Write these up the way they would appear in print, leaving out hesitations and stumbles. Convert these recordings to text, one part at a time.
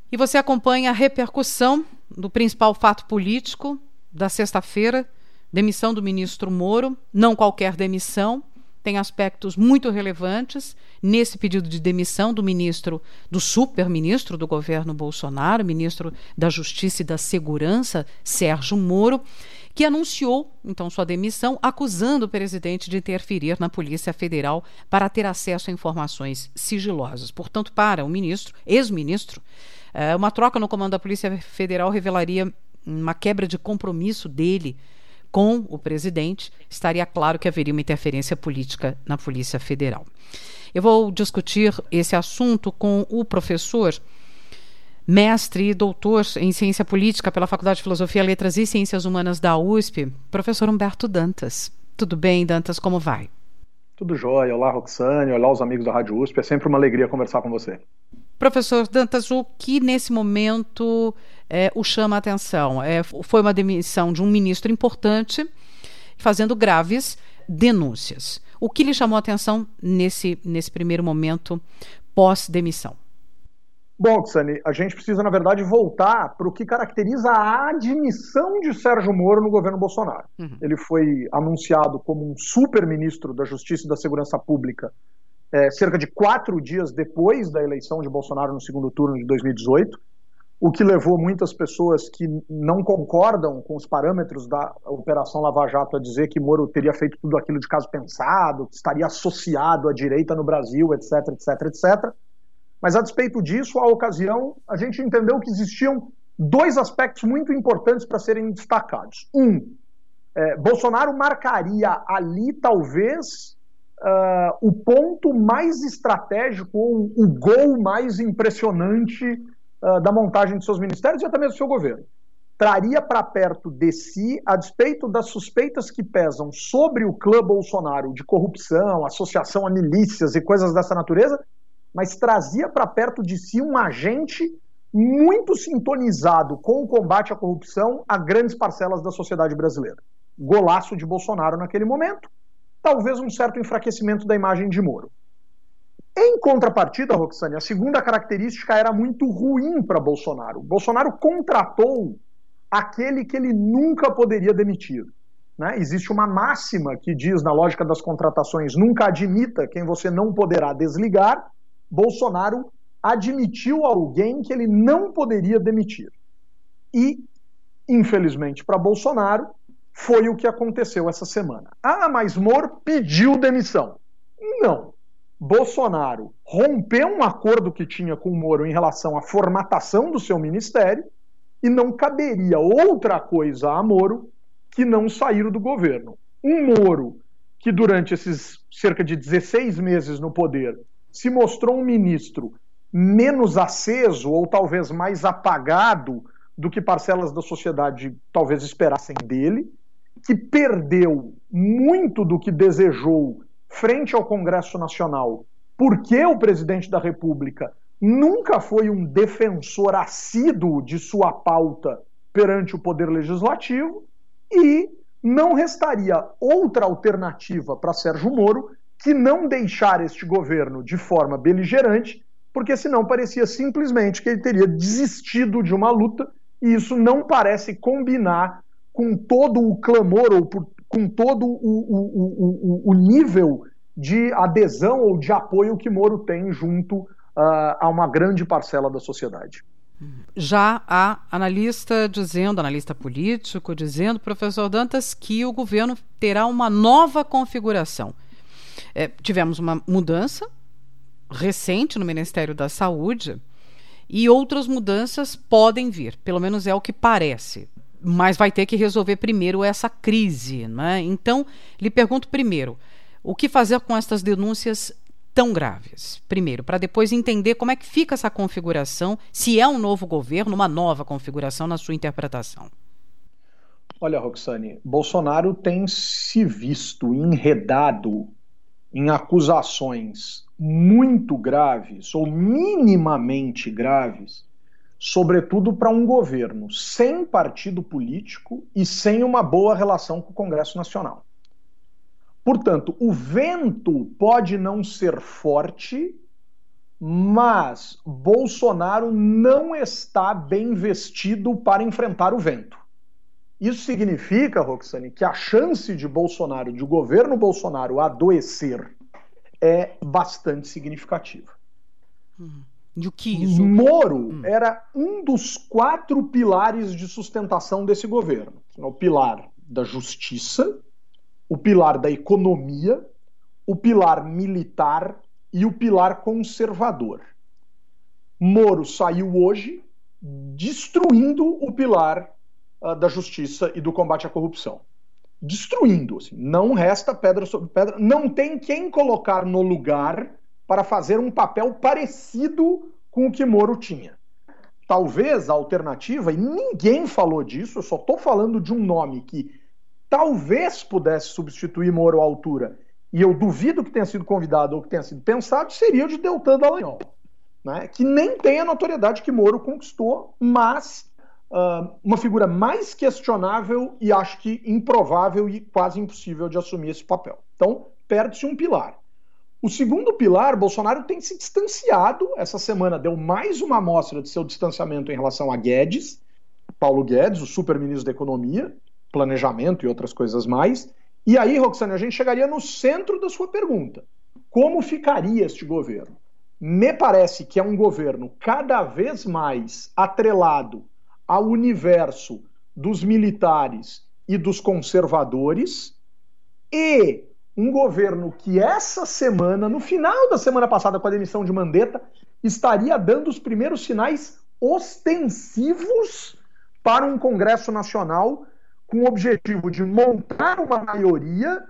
E você acompanha a repercussão do principal fato político da sexta-feira, demissão do ministro Moro, não qualquer demissão, tem aspectos muito relevantes nesse pedido de demissão do ministro, do super-ministro do governo Bolsonaro, ministro da Justiça e da Segurança, Sérgio Moro, que anunciou, então, sua demissão, acusando o presidente de interferir na Polícia Federal para ter acesso a informações sigilosas. Portanto, para o ministro, ex-ministro, uma troca no comando da Polícia Federal revelaria uma quebra de compromisso dele com o presidente. Estaria claro que haveria uma interferência política na Polícia Federal. Eu vou discutir esse assunto com o professor, mestre e doutor em Ciência Política pela Faculdade de Filosofia, Letras e Ciências Humanas da USP, professor Humberto Dantas. Tudo bem, Dantas? Como vai? Tudo jóia. Olá, Roxane. Olá, os amigos da Rádio USP. É sempre uma alegria conversar com você. Professor Dantas, o que nesse momento o chama a atenção? Foi uma demissão de um ministro importante, fazendo graves denúncias. O que lhe chamou a atenção nesse primeiro momento pós-demissão? Bom, Roxane, a gente precisa, na verdade, voltar para o que caracteriza a admissão de Sérgio Moro no governo Bolsonaro. Ele foi anunciado como um super-ministro da Justiça e da Segurança Pública cerca de 4 dias depois da eleição de Bolsonaro no segundo turno de 2018, o que levou muitas pessoas que não concordam com os parâmetros da Operação Lava Jato a dizer que Moro teria feito tudo aquilo de caso pensado, que estaria associado à direita no Brasil, etc, etc, etc. Mas, a despeito disso, à ocasião, a gente entendeu que existiam 2 aspectos muito importantes para serem destacados. Bolsonaro marcaria ali, talvez, o ponto mais estratégico, ou o gol mais impressionante da montagem de seus ministérios e até mesmo do seu governo. Traria para perto de si, a despeito das suspeitas que pesam sobre o clã Bolsonaro de corrupção, associação a milícias e coisas dessa natureza, mas trazia para perto de si um agente muito sintonizado com o combate à corrupção a grandes parcelas da sociedade brasileira. Golaço de Bolsonaro naquele momento, talvez um certo enfraquecimento da imagem de Moro. Em contrapartida, Roxane, a segunda característica era muito ruim para Bolsonaro. Bolsonaro contratou aquele que ele nunca poderia demitir. Existe uma máxima que diz, na lógica das contratações, nunca admita quem você não poderá desligar. Bolsonaro admitiu alguém que ele não poderia demitir. E, infelizmente para Bolsonaro, foi o que aconteceu essa semana. Mas Moro pediu demissão. Não. Bolsonaro rompeu um acordo que tinha com o Moro em relação à formatação do seu ministério e não caberia outra coisa a Moro que não sair do governo. Um Moro que durante esses cerca de 16 meses no poder se mostrou um ministro menos aceso ou talvez mais apagado do que parcelas da sociedade talvez esperassem dele, que perdeu muito do que desejou frente ao Congresso Nacional, porque o presidente da República nunca foi um defensor assíduo de sua pauta perante o Poder Legislativo, e não restaria outra alternativa para Sérgio Moro que não deixar este governo de forma beligerante, porque senão parecia simplesmente que ele teria desistido de uma luta, e isso não parece combinar com todo o clamor ou com todo o nível de adesão ou de apoio que Moro tem junto a uma grande parcela da sociedade. Já há analista político dizendo, professor Dantas, que o governo terá uma nova configuração. Tivemos uma mudança recente no Ministério da Saúde e outras mudanças podem vir, pelo menos é o que parece. Mas vai ter que resolver primeiro essa crise, né? Então, lhe pergunto primeiro, o que fazer com estas denúncias tão graves? Primeiro, para depois entender como é que fica essa configuração, se é um novo governo, uma nova configuração na sua interpretação. Olha, Roxane, Bolsonaro tem se visto enredado em acusações muito graves ou minimamente graves, sobretudo para um governo sem partido político e sem uma boa relação com o Congresso Nacional. Portanto, o vento pode não ser forte, mas Bolsonaro não está bem vestido para enfrentar o vento. Isso significa, Roxane, que a chance de Bolsonaro, de o governo Bolsonaro adoecer é bastante significativa. E o que isso? Moro era um dos 4 pilares de sustentação desse governo. O pilar da justiça, o pilar da economia, o pilar militar e o pilar conservador. Moro saiu hoje destruindo o pilar da justiça e do combate à corrupção. Destruindo. Assim, não resta pedra sobre pedra. Não tem quem colocar no lugar para fazer um papel parecido com o que Moro tinha. Talvez a alternativa, e ninguém falou disso, eu só estou falando de um nome que talvez pudesse substituir Moro à altura, e eu duvido que tenha sido convidado ou que tenha sido pensado, seria o de Deltan Dallagnol, né? Que nem tem a notoriedade que Moro conquistou, mas uma figura mais questionável e acho que improvável e quase impossível de assumir esse papel. Então, perde-se um pilar. O segundo pilar, Bolsonaro tem se distanciado. Essa semana deu mais uma amostra de seu distanciamento em relação a Guedes, Paulo Guedes, o superministro da Economia, Planejamento e outras coisas mais. E aí, Roxane, a gente chegaria no centro da sua pergunta. Como ficaria este governo? Me parece que é um governo cada vez mais atrelado ao universo dos militares e dos conservadores, e um governo que essa semana, no final da semana passada com a demissão de Mandetta, estaria dando os primeiros sinais ostensivos para um Congresso Nacional com o objetivo de montar uma maioria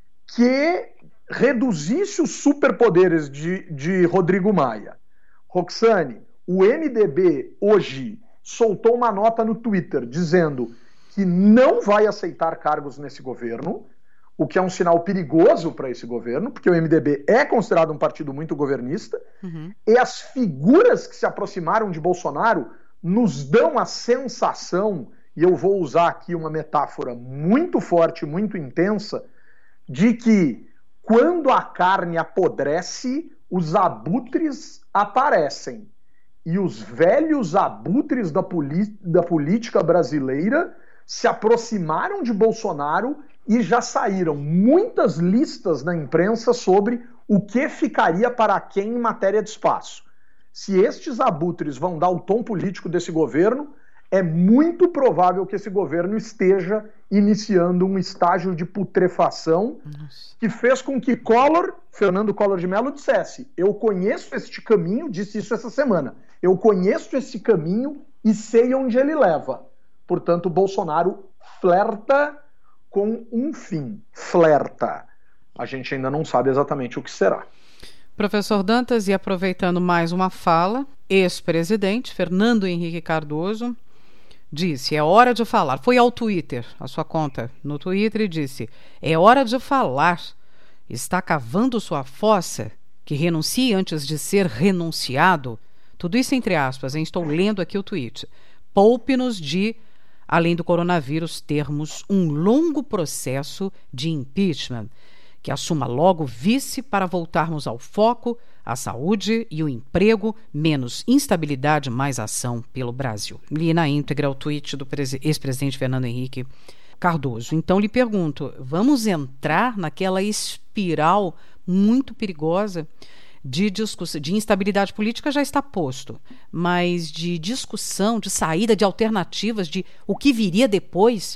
que reduzisse os superpoderes de Rodrigo Maia. Roxane, o MDB hoje soltou uma nota no Twitter dizendo que não vai aceitar cargos nesse governo, o que é um sinal perigoso para esse governo, porque o MDB é considerado um partido muito governista, e as figuras que se aproximaram de Bolsonaro nos dão a sensação, e eu vou usar aqui uma metáfora muito forte, muito intensa, de que quando a carne apodrece, os abutres aparecem. E os velhos abutres da política brasileira se aproximaram de Bolsonaro e já saíram muitas listas na imprensa sobre o que ficaria para quem em matéria de espaço. Se estes abutres vão dar o tom político desse governo, é muito provável que esse governo esteja iniciando um estágio de putrefação que fez com que Fernando Collor de Mello dissesse: eu conheço este caminho, disse isso essa semana, eu conheço esse caminho e sei onde ele leva. Portanto, Bolsonaro flerta com um fim. Flerta. A gente ainda não sabe exatamente o que será. Professor Dantas, e aproveitando mais uma fala, ex-presidente Fernando Henrique Cardoso disse: é hora de falar. Foi ao Twitter, a sua conta no Twitter, e disse: é hora de falar. Está cavando sua fossa, que renuncie antes de ser renunciado. Tudo isso entre aspas, hein? Estou lendo aqui o tweet. Poupe-nos de, além do coronavírus, termos um longo processo de impeachment, que assuma logo vice para voltarmos ao foco, a saúde e o emprego, menos instabilidade, mais ação pelo Brasil. Li na íntegra o tweet do ex-presidente Fernando Henrique Cardoso. Então lhe pergunto, vamos entrar naquela espiral muito perigosa de discussão, de instabilidade política já está posto, mas de discussão, de saída, de alternativas, de o que viria depois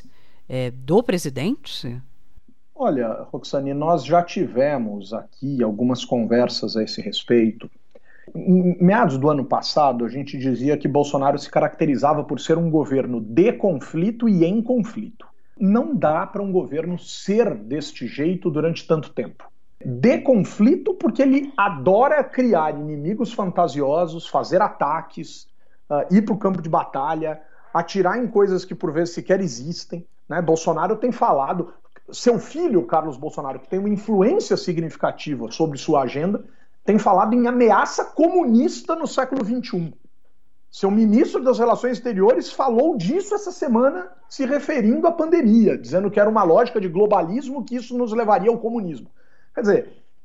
do presidente? Olha, Roxane, nós já tivemos aqui algumas conversas a esse respeito. Em meados do ano passado, a gente dizia que Bolsonaro se caracterizava por ser um governo de conflito e em conflito. Não dá para um governo ser deste jeito durante tanto tempo. De conflito porque ele adora criar inimigos fantasiosos, fazer ataques, ir para o campo de batalha, atirar em coisas que por vezes sequer existem, né? Bolsonaro tem falado... Seu filho, Carlos Bolsonaro, que tem uma influência significativa sobre sua agenda, tem falado em ameaça comunista no século XXI. Seu ministro das Relações Exteriores falou disso essa semana, se referindo à pandemia, dizendo que era uma lógica de globalismo, que isso nos levaria ao comunismo. Quer dizer,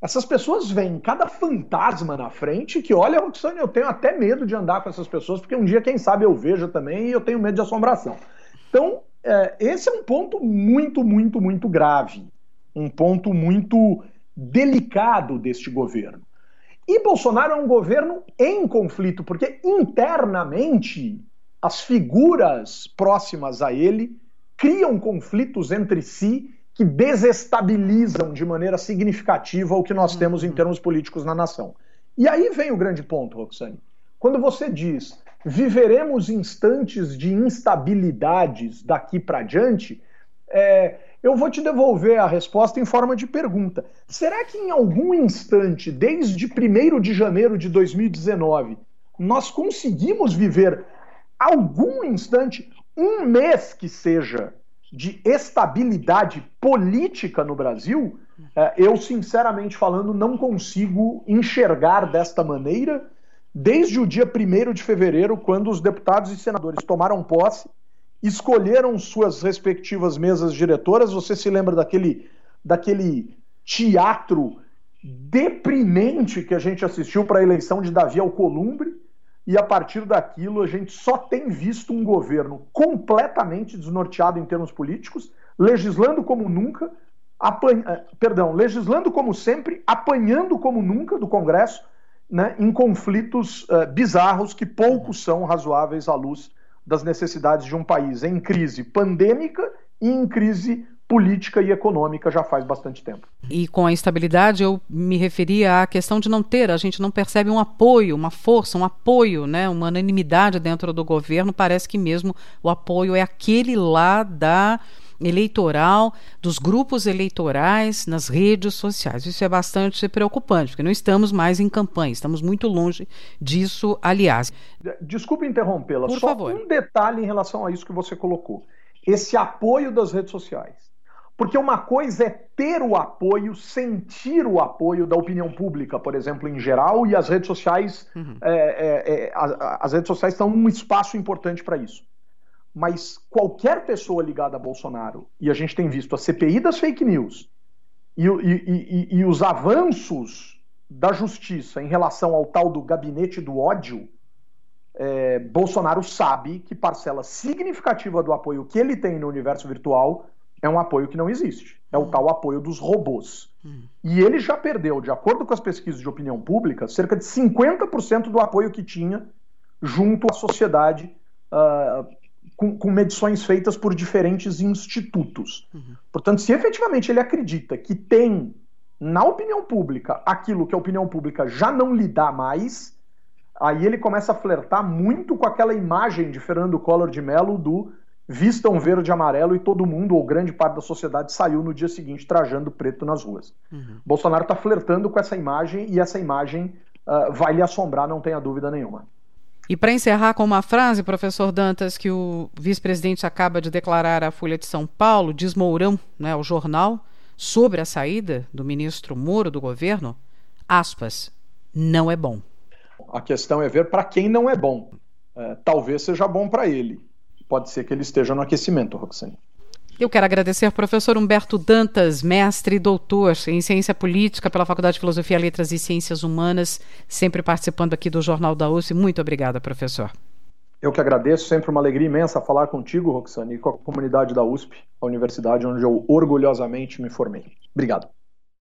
Essas pessoas veem cada fantasma na frente que, olha, Roxane, eu tenho até medo de andar com essas pessoas, porque um dia, quem sabe, eu veja também e eu tenho medo de assombração. Então, esse é um ponto muito, muito, muito grave. Um ponto muito delicado deste governo. E Bolsonaro é um governo em conflito, porque internamente as figuras próximas a ele criam conflitos entre si que desestabilizam de maneira significativa o que nós temos em termos políticos na nação. E aí vem o grande ponto, Roxane. Quando você diz viveremos instantes de instabilidades daqui para diante, eu vou te devolver a resposta em forma de pergunta. Será que em algum instante, desde 1º de janeiro de 2019, nós conseguimos viver algum instante, um mês que seja, de estabilidade política no Brasil? Eu, sinceramente falando, não consigo enxergar desta maneira desde o dia 1º de fevereiro, quando os deputados e senadores tomaram posse, escolheram suas respectivas mesas diretoras. Você se lembra daquele teatro deprimente que a gente assistiu para a eleição de Davi Alcolumbre, e a partir daquilo a gente só tem visto um governo completamente desnorteado em termos políticos, legislando como nunca, legislando como sempre, apanhando como nunca do Congresso, né, em conflitos bizarros que poucos são razoáveis à luz das necessidades de um país em crise pandêmica e em crise política e econômica já faz bastante tempo. E com a instabilidade eu me referia à questão de a gente não percebe um apoio, uma força, um apoio, né, uma unanimidade dentro do governo. Parece que mesmo o apoio é aquele lá da eleitoral, dos grupos eleitorais nas redes sociais. Isso é bastante preocupante, porque não estamos mais em campanha, estamos muito longe disso, aliás. Desculpe interrompê-la, por só favor. Um detalhe em relação a isso que você colocou. Esse apoio das redes sociais. Porque uma coisa é ter o apoio, sentir o apoio da opinião pública, por exemplo, em geral, e as redes sociais, as redes sociais são um espaço importante para isso. Mas qualquer pessoa ligada a Bolsonaro, e a gente tem visto a CPI das fake news e os avanços da justiça em relação ao tal do gabinete do ódio, Bolsonaro sabe que parcela significativa do apoio que ele tem no universo virtual é um apoio que não existe. É o tal apoio dos robôs. E ele já perdeu, de acordo com as pesquisas de opinião pública, cerca de 50% do apoio que tinha junto à sociedade, com medições feitas por diferentes institutos. Portanto, se efetivamente ele acredita que tem na opinião pública aquilo que a opinião pública já não lhe dá mais, aí ele começa a flertar muito com aquela imagem de Fernando Collor de Mello do vistam verde e amarelo e todo mundo, ou grande parte da sociedade, saiu no dia seguinte trajando preto nas ruas. Bolsonaro está flertando com essa imagem e essa imagem vai lhe assombrar, não tenha dúvida nenhuma. E para encerrar com uma frase, professor Dantas, que o vice-presidente acaba de declarar à Folha de São Paulo, diz Mourão, né, ao jornal, sobre a saída do ministro Moro do governo, aspas, não é bom. A questão é ver para quem não é bom. Talvez seja bom para ele. Pode ser que ele esteja no aquecimento, Roxane. Eu quero agradecer ao professor Humberto Dantas, mestre e doutor em Ciência Política pela Faculdade de Filosofia, Letras e Ciências Humanas, sempre participando aqui do Jornal da USP. Muito obrigada, professor. Eu que agradeço, sempre uma alegria imensa falar contigo, Roxane, e com a comunidade da USP, a universidade onde eu orgulhosamente me formei. Obrigado.